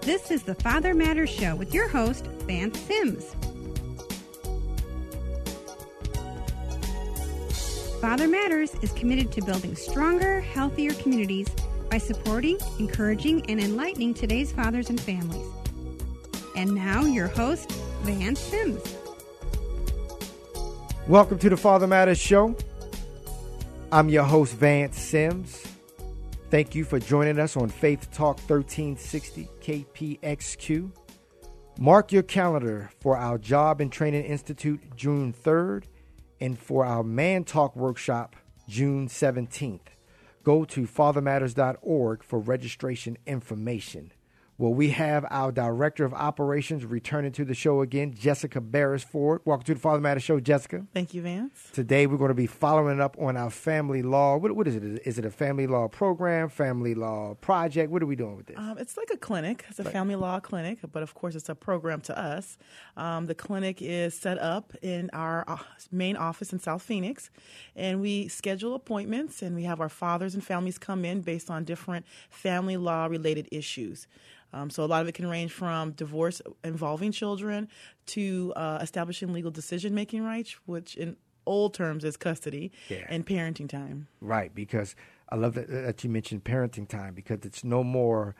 This is the Father Matters Show with your host, Vance Sims. Father Matters is committed to building stronger, healthier communities by supporting, encouraging, and enlightening today's fathers and families. And now, your host, Vance Sims. Welcome to the Father Matters Show. I'm your host, Vance Sims. Thank you for joining us on Faith Talk 1360 KPXQ. Mark your calendar for our Job and Training Institute June 3rd and for our Man Talk workshop June 17th. Go to fathermatters.org for registration information. Well, we have our Director of Operations returning to the show again, Jessica Beresford. Welcome to the Father Matters Show, Jessica. Thank you, Vance. Today, we're going to be following up on our family law. What is it? Is it a family law program, family law project? What are we doing with this? It's like a clinic. It's a family law clinic, but of course, it's a program to us. The clinic is set up in our main office in South Phoenix, and we schedule appointments, and we have our fathers and families come in based on different family law-related issues. So a lot of it can range from divorce involving children to establishing legal decision-making rights, which in old terms is custody, and parenting time. Right, because I love that you mentioned parenting time, because it's no more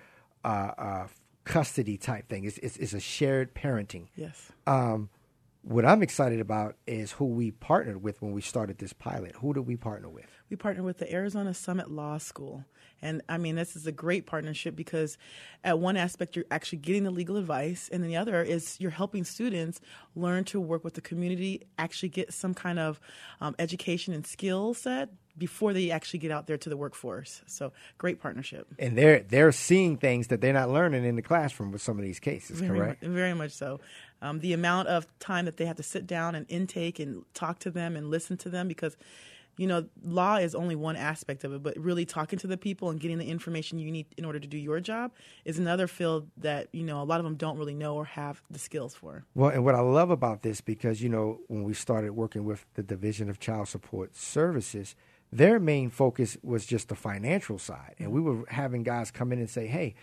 custody type thing. It's a shared parenting. Yes. What I'm excited about is who we partnered with when we started this pilot. Who did we partner with? We partnered with the Arizona Summit Law School. And, I mean, this is a great partnership because at one aspect, you're actually getting the legal advice, and the other is you're helping students learn to work with the community, actually get some kind of education and skill set before they actually get out there to the workforce. So, great partnership. And they're seeing things that they're not learning in the classroom with some of these cases, correct? Very much so. The amount of time that they have to sit down and intake and talk to them and listen to them, because, you know, law is only one aspect of it, but really talking to the people and getting the information you need in order to do your job is another field that, you know, a lot of them don't really know or have the skills for. Well, and what I love about this, because, you know, when we started working with the Division of Child Support Services, their main focus was just the financial side. And we were having guys come in and say, hey,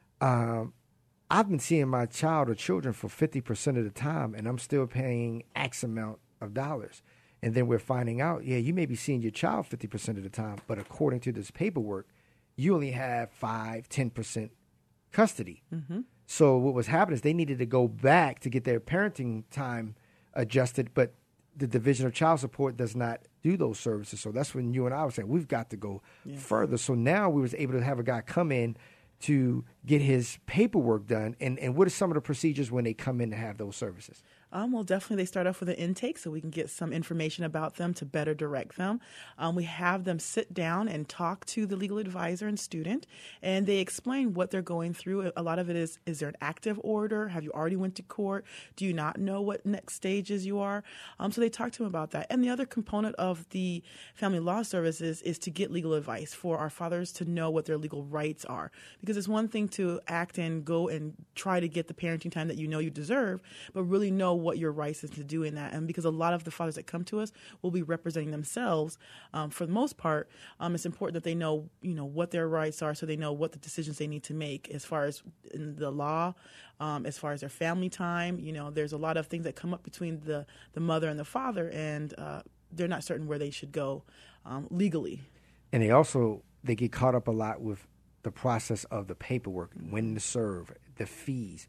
I've been seeing my child or children for 50% of the time, and I'm still paying X amount of dollars. And then we're finding out, you may be seeing your child 50% of the time, but according to this paperwork, you only have 5-10% custody. Mm-hmm. So what was happening is they needed to go back to get their parenting time adjusted, but the Division of Child Support does not do those services. So that's when you and I were saying, we've got to go further. So now we was able to have a guy come in to get his paperwork done. And what are some of the procedures when they come in to have those services? Well, definitely they start off with an intake so we can get some information about them to better direct them. We have them sit down and talk to the legal advisor and student, and they explain what they're going through. A lot of it is there an active order? Have you already went to court? Do you not know what next stages you are? So they talk to them about that. And the other component of the Family Law Services is to get legal advice for our fathers to know what their legal rights are. Because it's one thing to act and go and try to get the parenting time that you know you deserve, but really know what your rights is to do in that. And because a lot of the fathers that come to us will be representing themselves for the most part, it's important that they know, you know, what their rights are so they know what the decisions they need to make as far as in the law, as far as their family time. You know, there's a lot of things that come up between the mother and the father, and they're not certain where they should go legally. And they get caught up a lot with the process of the paperwork, when to serve, the fees.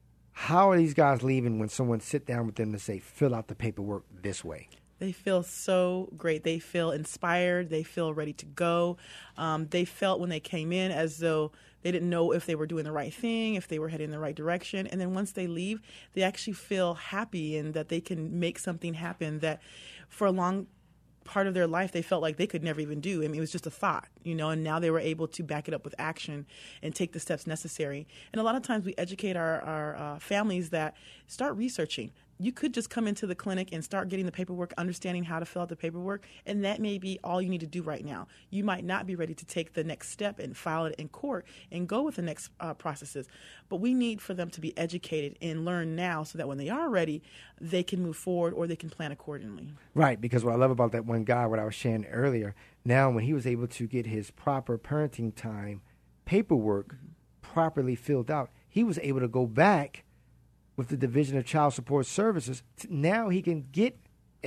How are these guys leaving when someone sit down with them to say, fill out the paperwork this way? They feel so great. They feel inspired. They feel ready to go. They felt when they came in as though they didn't know if they were doing the right thing, if they were heading in the right direction. And then once they leave, they actually feel happy and that they can make something happen that for a long part of their life they felt like they could never even do. I mean, it was just a thought, you know, and now they were able to back it up with action and take the steps necessary. And a lot of times we educate our families that start researching. You could just come into the clinic and start getting the paperwork, understanding how to fill out the paperwork, and that may be all you need to do right now. You might not be ready to take the next step and file it in court and go with the next processes. But we need for them to be educated and learn now so that when they are ready, they can move forward or they can plan accordingly. Right, because what I love about that one guy, what I was sharing earlier, now when he was able to get his proper parenting time paperwork properly filled out, he was able to go back with the Division of Child Support Services. Now he can get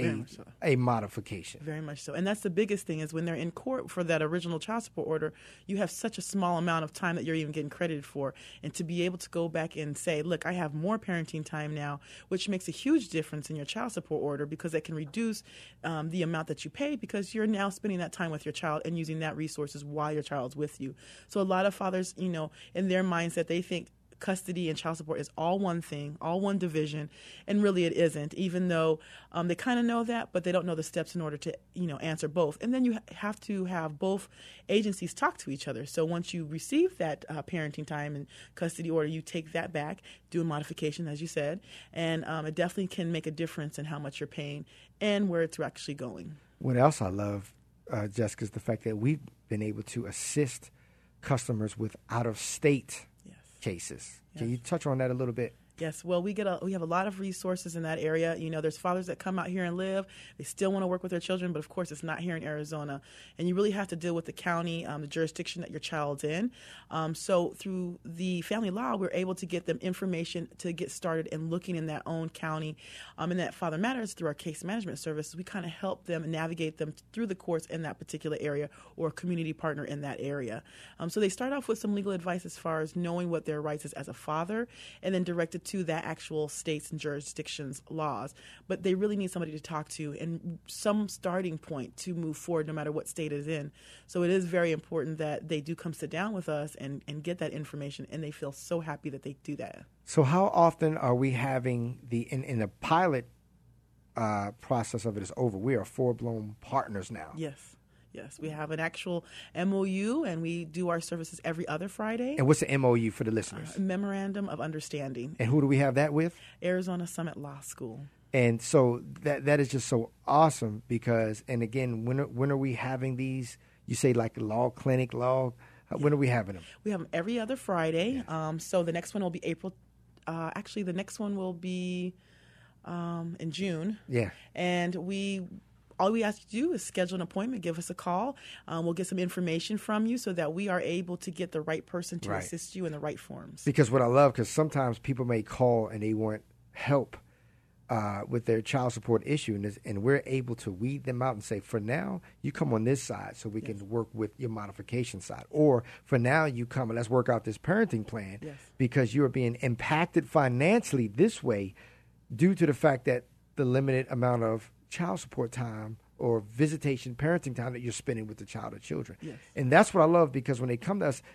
a modification. Very much so. And that's the biggest thing is when they're in court for that original child support order, you have such a small amount of time that you're even getting credited for. And to be able to go back and say, look, I have more parenting time now, which makes a huge difference in your child support order because it can reduce the amount that you pay because you're now spending that time with your child and using that resources while your child's with you. So a lot of fathers, you know, in their mindset, they think custody and child support is all one thing, all one division, and really it isn't, even though they kind of know that, but they don't know the steps in order to, you know, answer both. And then you have to have both agencies talk to each other. So once you receive that parenting time and custody order, you take that back, do a modification, as you said, and it definitely can make a difference in how much you're paying and where it's actually going. What else I love, Jessica, is the fact that we've been able to assist customers with out-of-state cases. Can you touch on that a little bit? Yes, well, we have a lot of resources in that area. You know, there's fathers that come out here and live. They still want to work with their children, but of course it's not here in Arizona. And you really have to deal with the county, the jurisdiction that your child's in. So through the family law, we're able to get them information to get started in looking in that own county. And that Father Matters, through our case management services, we kind of help them and navigate them through the courts in that particular area or a community partner in that area. So they start off with some legal advice as far as knowing what their rights is as a father and then directed to that actual states and jurisdictions laws, but they really need somebody to talk to and some starting point to move forward no matter what state it is in. So it is very important that they do come sit down with us and get that information, and they feel so happy that they do that. So how often are we having in the pilot process of it is over? We are full-blown partners now. Yes, we have an actual MOU, and we do our services every other Friday. And what's the MOU for the listeners? Memorandum of Understanding. And who do we have that with? Arizona Summit Law School. And so that is just so awesome because, and again, when are we having these? You say like law clinic, law. When are we having them? We have them every other Friday. Yes. So the next one will be April. Actually, the next one will be in June. Yeah. And all we ask you to do is schedule an appointment, give us a call. We'll get some information from you so that we are able to get the right person to assist you in the right forms. Because what I love, because sometimes people may call and they want help with their child support issue, and we're able to weed them out and say, for now, you come on this side so we can work with your modification side. Or for now, you come and let's work out this parenting plan because you are being impacted financially this way due to the fact that the limited amount of child support time or visitation, parenting time that you're spending with the child or children. Yes. And that's what I love because when they come to us,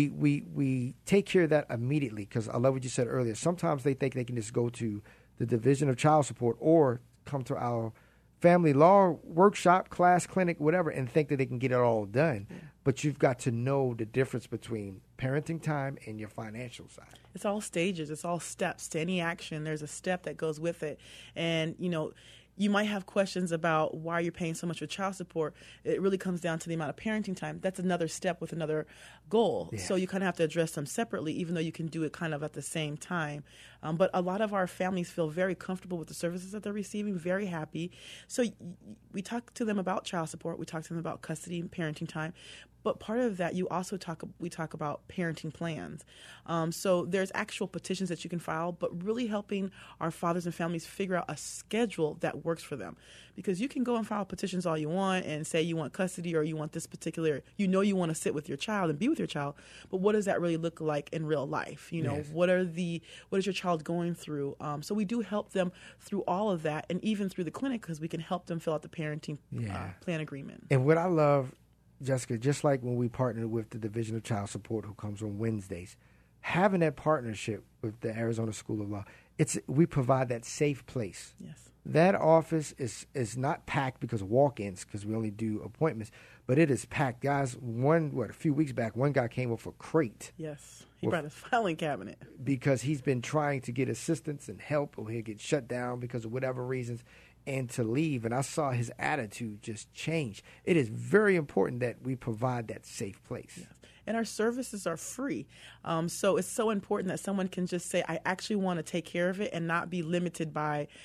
we take care of that immediately because I love what you said earlier. Sometimes they think they can just go to the Division of Child Support or come to our family law workshop, class, clinic, whatever, and think that they can get it all done. Yeah. But you've got to know the difference between parenting time and your financial side. It's all stages. It's all steps to any action. There's a step that goes with it. And, you know, you might have questions about why you're paying so much for child support. It really comes down to the amount of parenting time. That's another step with another goal. Yeah. So you kind of have to address them separately, even though you can do it kind of at the same time. But a lot of our families feel very comfortable with the services that they're receiving, very happy. So we talk to them about child support. We talk to them about custody and parenting time. But part of that, we talk about parenting plans. So there's actual petitions that you can file, but really helping our fathers and families figure out a schedule that works for them. Because you can go and file petitions all you want and say you want custody or you want this particular, you want to sit with your child and be with your child, but what does that really look like in real life? Yes. What is your child going through? So we do help them through all of that and even through the clinic because we can help them fill out the parenting plan agreement. And what I love, Jessica, just like when we partnered with the Division of Child Support, who comes on Wednesdays, having that partnership with the Arizona School of Law, we provide that safe place. Yes. That office is not packed because of walk-ins, because we only do appointments, but it is packed. Guys, a few weeks back, one guy came with a crate. Yes, he brought his filing cabinet. Because he's been trying to get assistance and help, or he'll get shut down because of whatever reasons, and to leave. And I saw his attitude just change. It is very important that we provide that safe place. Yes. And our services are free. So it's so important that someone can just say, I actually want to take care of it and not be limited by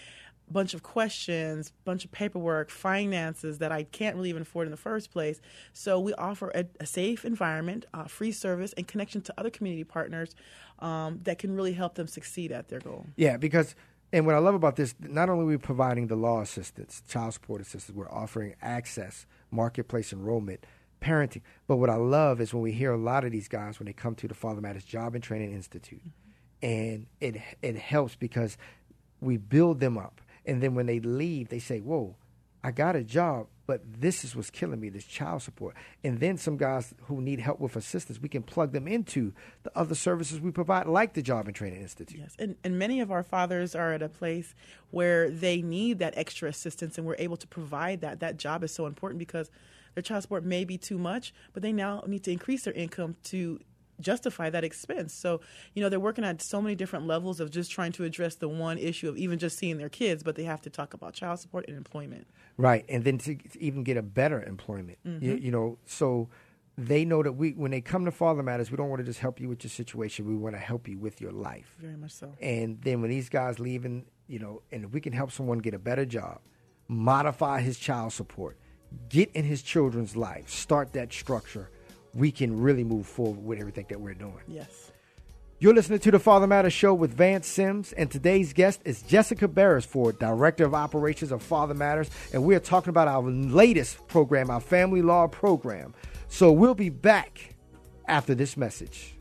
bunch of questions, bunch of paperwork, finances that I can't really even afford in the first place. So we offer a safe environment, free service, and connection to other community partners that can really help them succeed at their goal. Yeah, because, and what I love about this, not only are we providing the law assistance, child support assistance, we're offering access, marketplace enrollment, parenting. But what I love is when we hear a lot of these guys, when they come to the Father Matters Job and Training Institute, and it helps because we build them up. And then when they leave, they say, whoa, I got a job, but this is what's killing me, this child support. And then some guys who need help with assistance, we can plug them into the other services we provide, like the Job and Training Institute. Yes, and many of our fathers are at a place where they need that extra assistance, and we're able to provide that. That job is so important because their child support may be too much, but they now need to increase their income to justify that expense. So, they're working at so many different levels of just trying to address the one issue of even just seeing their kids, but they have to talk about child support and employment. Right, and then to even get a better employment, so they know that when they come to Father Matters, we don't want to just help you with your situation. We want to help you with your life. Very much so. And then when these guys leave, and if we can help someone get a better job, modify his child support, get in his children's life, start that structure, we can really move forward with everything that we're doing. Yes. You're listening to the Father Matters Show with Vance Sims, and today's guest is Jessica Beresford, Director of Operations of Father Matters, and we're talking about our latest program, our family law program. So we'll be back after this message.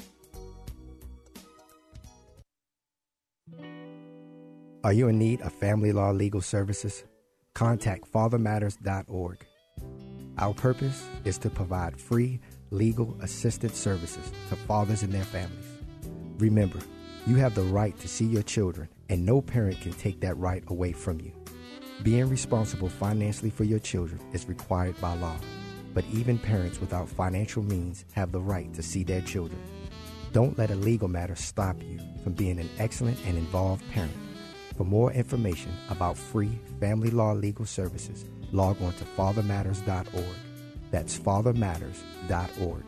Are you in need of family law legal services? Contact fathermatters.org. Our purpose is to provide free legal assistance services to fathers and their families. Remember, you have the right to see your children, and no parent can take that right away from you. Being responsible financially for your children is required by law, but even parents without financial means have the right to see their children. Don't let a legal matter stop you from being an excellent and involved parent. For more information about free family law legal services, log on to fathermatters.org. That's fathermatters.org.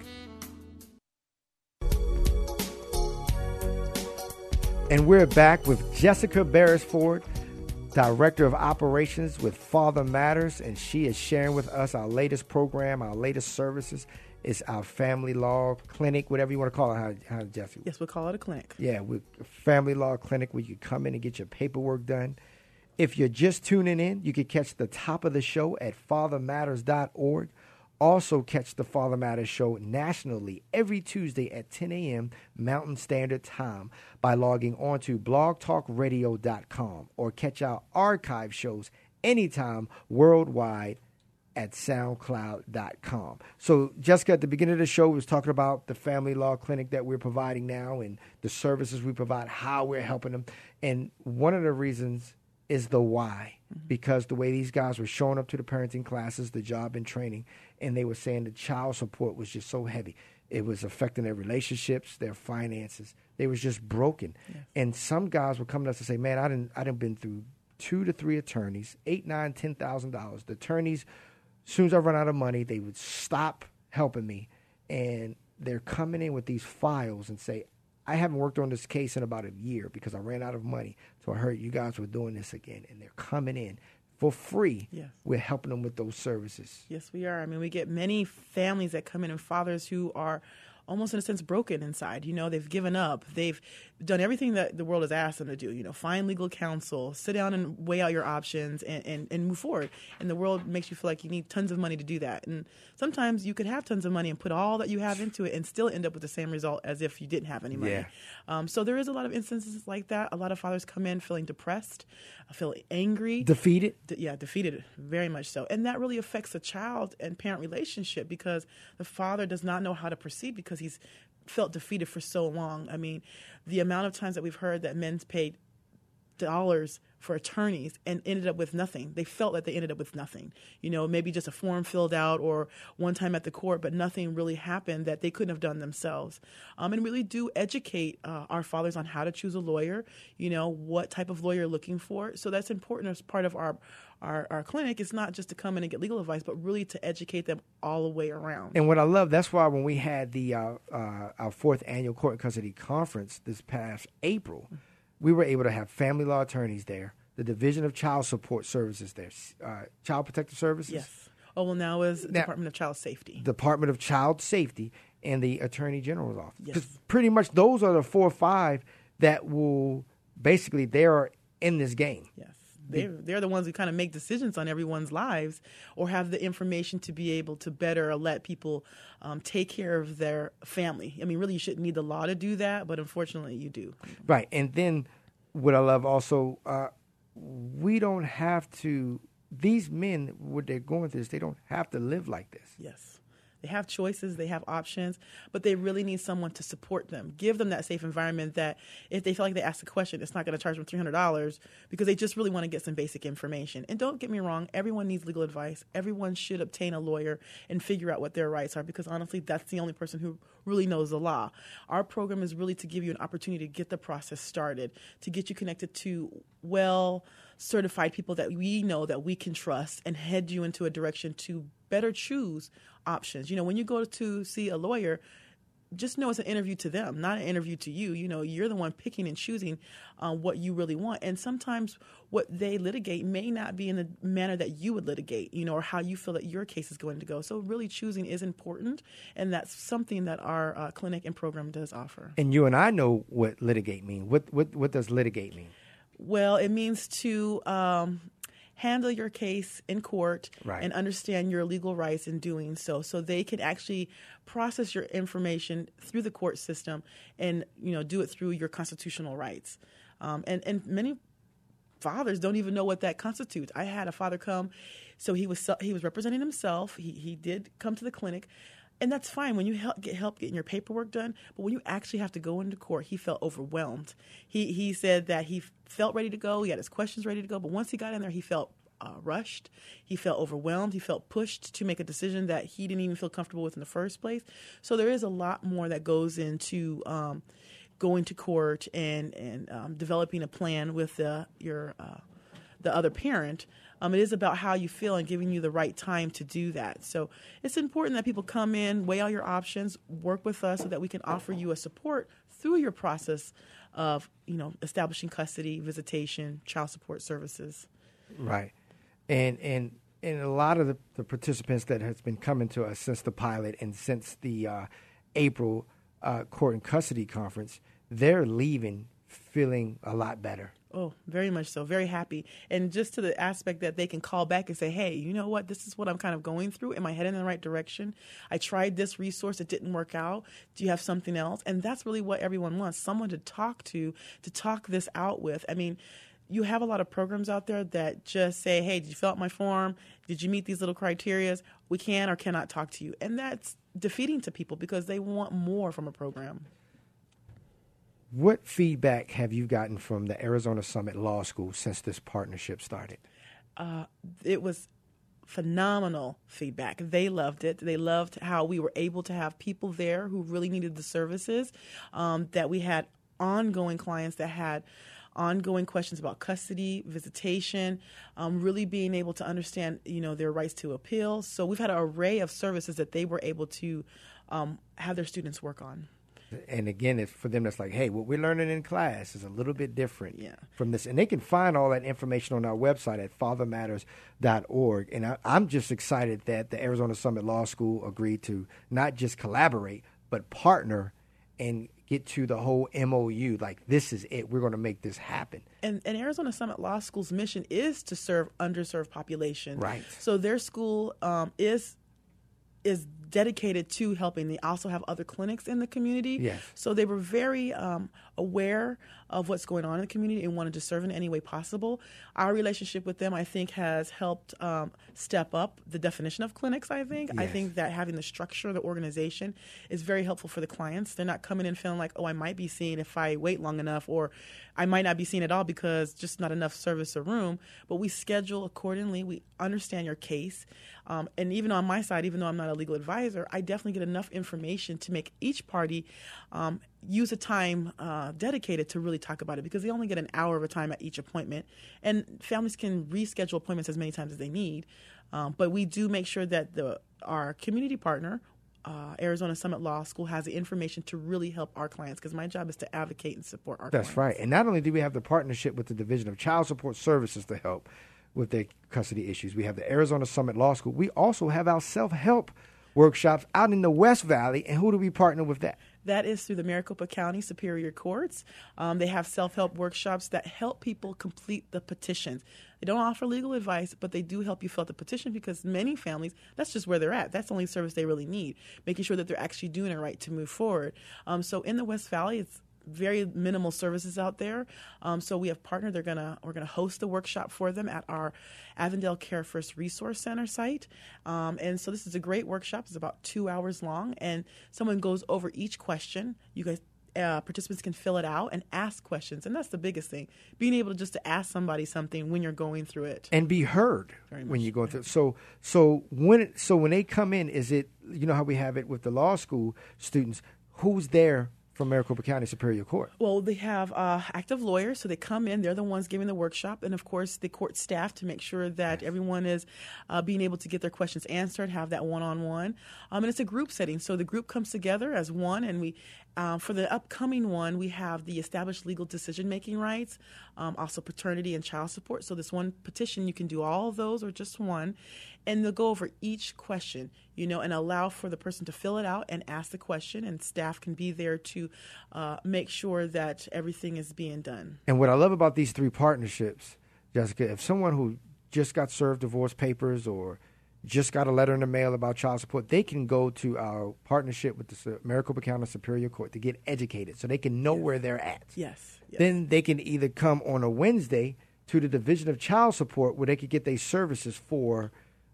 And we're back with Jessica Beresford, Director of Operations with Father Matters, and she is sharing with us our latest program, our latest services. It's our family law clinic, whatever you want to call it, how Jesse? Yes, we'll call it a clinic. Yeah, family law clinic where you come in and get your paperwork done. If you're just tuning in, you can catch the top of the show at fathermatters.org. Also catch the Father Matters Show nationally every Tuesday at 10 a.m. Mountain Standard Time by logging on to blogtalkradio.com, or catch our archive shows anytime worldwide at soundcloud.com. So Jessica, at the beginning of the show, was talking about the family law clinic that we're providing now and the services we provide, how we're helping them. And one of the reasons is the why, because the way these guys were showing up to the parenting classes, the job and training, and they were saying the child support was just so heavy. It was affecting their relationships, their finances. They was just broken. Yes. And some guys were coming to us and say, man, I done been through 2 to 3 attorneys, $8,000, $9,000, $10,000. The attorneys, as soon as I run out of money, they would stop helping me. And they're coming in with these files and say, I haven't worked on this case in about a year because I ran out of money. So I heard you guys were doing this again. And they're coming in for free. Yes. We're helping them with those services. Yes, we are. I mean, we get many families that come in and fathers who are almost in a sense broken inside. They've given up. They've done everything that the world has asked them to do. Find legal counsel, sit down and weigh out your options and move forward. And the world makes you feel like you need tons of money to do that. And sometimes you could have tons of money and put all that you have into it and still end up with the same result as if you didn't have any money. Yeah. So there is a lot of instances like that. A lot of fathers come in feeling depressed, feeling angry. Defeated? Defeated, very much so. And that really affects the child and parent relationship because the father does not know how to proceed because he's felt defeated for so long. I mean, the amount of times that we've heard that men's paid dollars for attorneys and ended up with nothing. They felt that they ended up with nothing. Maybe just a form filled out or one time at the court, but nothing really happened that they couldn't have done themselves. And really do educate our fathers on how to choose a lawyer, what type of lawyer you're looking for. So that's important as part of our clinic. It's not just to come in and get legal advice, but really to educate them all the way around. And what I love, that's why when we had our 4th annual court and custody conference this past April, we were able to have family law attorneys there, the Division of Child Support Services there, Child Protective Services. Yes. Oh, well, now is Department of Child Safety. Department of Child Safety and the Attorney General's office. Yes. Because pretty much those are the 4 or 5 that will basically, they are in this game. Yes. They're the ones who kind of make decisions on everyone's lives or have the information to be able to better let people take care of their family. I mean, really, you shouldn't need the law to do that, but unfortunately, you do. Right. And then what I love also, we don't have to, these men, what they're going through is they don't have to live like this. Yes. They have choices, they have options, but they really need someone to support them. Give them that safe environment that if they feel like they ask a question, it's not going to charge them $300 because they just really want to get some basic information. And don't get me wrong, everyone needs legal advice. Everyone should obtain a lawyer and figure out what their rights are because honestly, that's the only person who really knows the law. Our program is really to give you an opportunity to get the process started, to get you connected to certified people that we know that we can trust and head you into a direction to better choose options. You know, when you go to see a lawyer, just know it's an interview to them, not an interview to you. You know, you're the one picking and choosing what you really want. And sometimes what they litigate may not be in the manner that you would litigate, you know, or how you feel that your case is going to go. So really choosing is important. And that's something that our clinic and program does offer. And you and I know what litigate mean. What does litigate mean? Well, it means to handle your case in court Right. and understand your legal rights in doing so they can actually process your information through the court system and, you know, do it through your constitutional rights. And many fathers don't even know what that constitutes. I had a father come, so he was representing himself. He did come to the clinic. And that's fine when you get help getting your paperwork done. But when you actually have to go into court, he felt overwhelmed. He said that he felt ready to go. He had his questions ready to go. But once he got in there, he felt rushed. He felt overwhelmed. He felt pushed to make a decision that he didn't even feel comfortable with in the first place. So there is a lot more that goes into going to court and developing a plan with the other parent. It is about how you feel and giving you the right time to do that. So it's important that people come in, weigh all your options, work with us so that we can offer you a support through your process of, you know, establishing custody, visitation, child support services. Right. And a lot of the participants that has been coming to us since the pilot and since the April court and custody conference, they're leaving feeling a lot better. Oh, very much so. Very happy. And just to the aspect that they can call back and say, hey, you know what? This is what I'm kind of going through. Am I heading in the right direction? I tried this resource. It didn't work out. Do you have something else? And that's really what everyone wants, someone to talk this out with. I mean, you have a lot of programs out there that just say, hey, did you fill out my form? Did you meet these little criteria? We can or cannot talk to you. And that's defeating to people because they want more from a program. What feedback have you gotten from the Arizona Summit Law School since this partnership started? It was phenomenal feedback. They loved it. They loved how we were able to have people there who really needed the services, that we had ongoing clients that had ongoing questions about custody, visitation, really being able to understand, you know, their rights to appeal. So we've had an array of services that they were able to have their students work on. And again, it's for them, that's like, hey, what we're learning in class is a little bit different from this. And they can find all that information on our website at fathermatters.org. And I'm just excited that the Arizona Summit Law School agreed to not just collaborate, but partner and get to the whole MOU. Like, this is it. We're going to make this happen. And Arizona Summit Law School's mission is to serve underserved populations. Right. So their school is dedicated to helping. They also have other clinics in the community. Yes. So they were very aware of what's going on in the community and wanted to serve in any way possible. Our relationship with them, I think, has helped step up the definition of clinics, I think. Yes. I think that having the structure of the organization is very helpful for the clients. They're not coming in feeling like, oh, I might be seen if I wait long enough, or I might not be seen at all because just not enough service or room. But we schedule accordingly. We understand your case. And even on my side, even though I'm not a legal advisor, I definitely get enough information to make each party use a time dedicated to really talk about it, because they only get an hour of a time at each appointment. And families can reschedule appointments as many times as they need. But we do make sure that our community partner Arizona Summit Law School has the information to really help our clients, because my job is to advocate and support our clients. That's right. And not only do we have the partnership with the Division of Child Support Services to help with their custody issues, we have the Arizona Summit Law School. We also have our self-help workshops out in the West Valley. And who do we partner with that? That is through the Maricopa County Superior Courts. They have self-help workshops that help people complete the petitions. They don't offer legal advice, but they do help you fill out the petition, because many families, that's just where they're at. That's the only service they really need, making sure that they're actually doing it right to move forward. So in the West Valley, it's very minimal services out there. So we have partnered. We're gonna host the workshop for them at our Avondale Care First Resource Center site. And so this is a great workshop. It's about 2 hours long, and someone goes over each question. You guys, participants can fill it out and ask questions, and that's the biggest thing. Being able to ask somebody something when you're going through it and be heard when you're going through it. So when they come in, is it, you know how we have it with the law school students? Who's there from Maricopa County Superior Court? Well, they have active lawyers, so they come in. They're the ones giving the workshop, and of course the court staff to make sure that everyone is being able to get their questions answered, have that one-on-one. And it's a group setting, so the group comes together as one, and we for the upcoming one, we have the established legal decision-making rights, also paternity and child support. So this one petition, you can do all of those or just one, and they'll go over each question, and allow for the person to fill it out and ask the question, and staff can be there to make sure that everything is being done. And what I love about these three partnerships, Jessica, if someone who just got served divorce papers or just got a letter in the mail about child support, they can go to our partnership with the Maricopa County Superior Court to get educated so they can know where they're at. Yes. Then they can either come on a Wednesday to the Division of Child Support where they could get their services for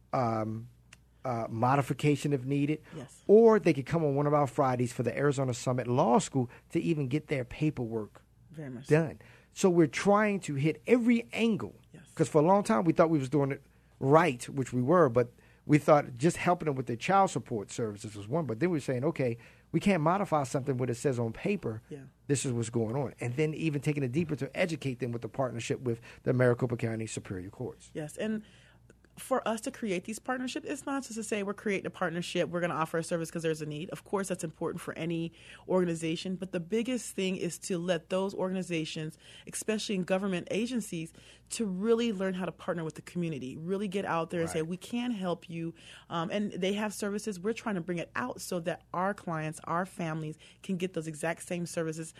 modification if needed, or they could come on one of our Fridays for the Arizona Summit Law School to even get their paperwork done. So we're trying to hit every angle, because for a long time we thought we was doing it right, which we were, but we thought just helping them with their child support services was one. But then we were saying, okay, we can't modify something what it says on paper. This is what's going on. And then even taking it deeper to educate them with the partnership with the Maricopa County Superior Courts. Yes, and for us to create these partnerships, it's not just to say we're creating a partnership, we're going to offer a service because there's a need. Of course, that's important for any organization. But the biggest thing is to let those organizations, especially in government agencies, to really learn how to partner with the community, really get out there and say, we can help you. And they have services. We're trying to bring it out so that our clients, our families can get those exact same services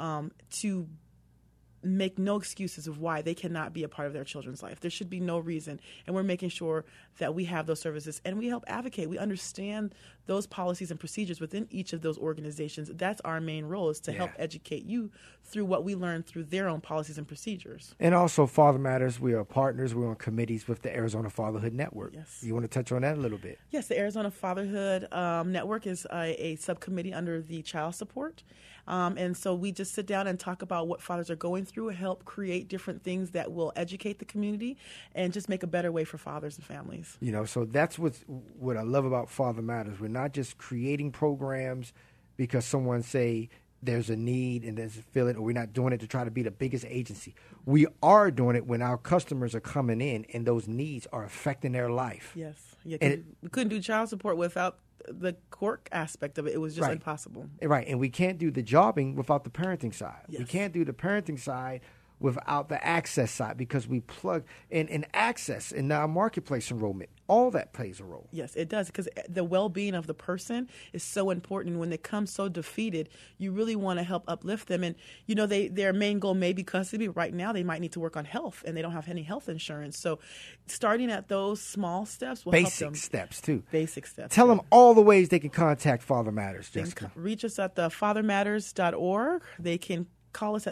to make no excuses of why they cannot be a part of their children's life. There should be no reason. And we're making sure that we have those services, and we help advocate. We understand those policies and procedures within each of those organizations. That's our main role, is to help educate you through what we learn through their own policies and procedures. And also Father Matters, we are partners. We're on committees with the Arizona Fatherhood Network. You want to touch on that a little bit? Yes, the Arizona Fatherhood Network is a subcommittee under the child support. And so we just sit down and talk about what fathers are going through, help create different things that will educate the community and just make a better way for fathers and families. So that's what I love about Father Matters. We're not just creating programs because someone say there's a need and there's a feeling, or we're not doing it to try to be the biggest agency. We are doing it when our customers are coming in and those needs are affecting their life. Yes. We couldn't do child support without the court aspect of it. It was just impossible. Right. And we can't do the jobbing without the parenting side. We can't do the parenting side without the access side, because we plug in access and now marketplace enrollment. All that plays a role. Yes, it does, because the well-being of the person is so important. And when they come so defeated, you really want to help uplift them. And, their main goal may be custody. Right now, they might need to work on health, and they don't have any health insurance. So starting at those small steps will help them. Basic steps, too. Basic steps. Tell them all the ways they can contact Father Matters, Jessica. Reach us at the fathermatters.org. They can call us at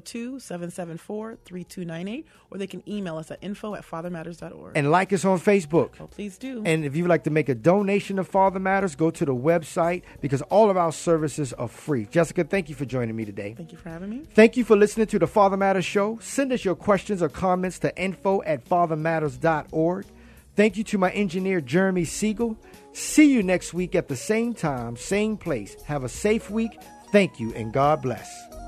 602-774-3298, or they can email us at info@fathermatters.org. And like us on Facebook. Oh, please do. And if you'd like to make a donation to Father Matters, go to the website, because all of our services are free. Jessica, thank you for joining me today. Thank you for having me. Thank you for listening to the Father Matters Show. Send us your questions or comments to info@fathermatters.org. Thank you to my engineer, Jeremy Siegel. See you next week at the same time, same place. Have a safe week. Thank you, and God bless.